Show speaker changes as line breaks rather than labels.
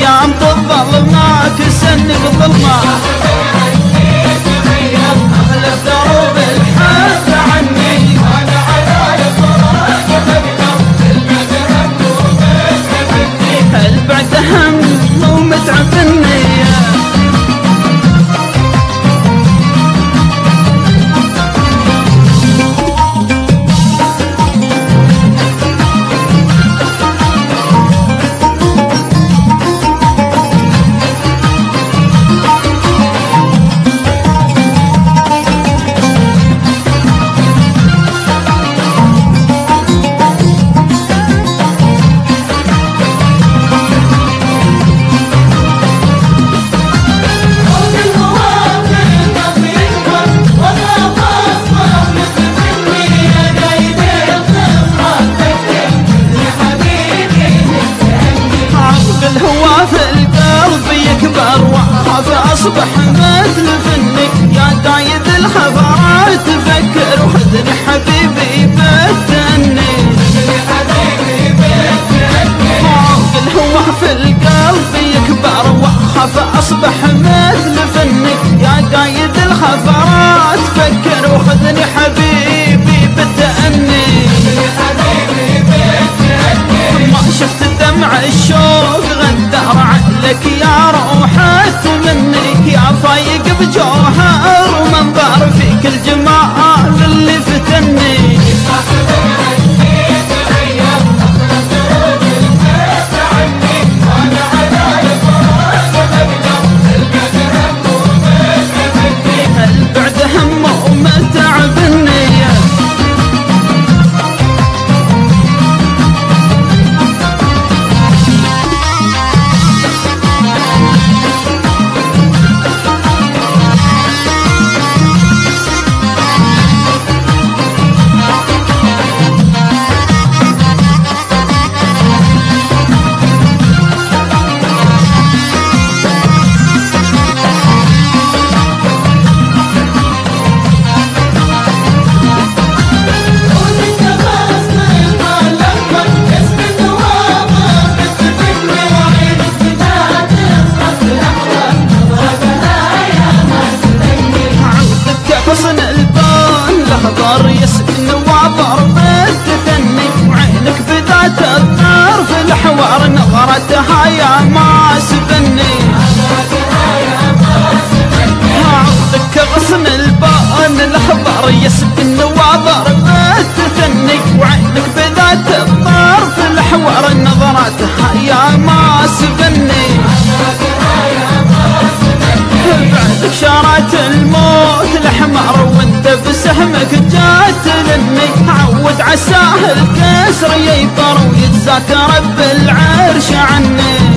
الايام تظل ما تسنق ظلمه. اهل الدروب الحاد عني وانا على الفراق هل بعد هم ومتعب النية. الهوى في القلب يكبر وخاف اصبح مثل فنك يا قايد الخفرات تفكر وخذني حبيبي بالتني. الهوى في القلب يكبر وخاف اصبح مثل فنك يا قايد الخفرات تفكر وخذني حبيبي بالتأني. ما شفت دمع الشوق غدار عقلك يا روحة مني يا فايق بجوهر ومنظر فيك الجمال اللي فتني. هل بعد همه ومتعب النية. حسن البان لحظر يسكن وعبر بالتثني وعينك بذات الطار في الحوار نظرتها يا ما سبني. عودك غصن البان لحظر يسكن وعبر بالتثني وعينك بذات الطار في الحوار نظرتها يا ما سبني. بعدك شارت الموت الحمار وانت بسهمك جات لني عود عساه الكسر يطر ويتذاكر بالعرش عني.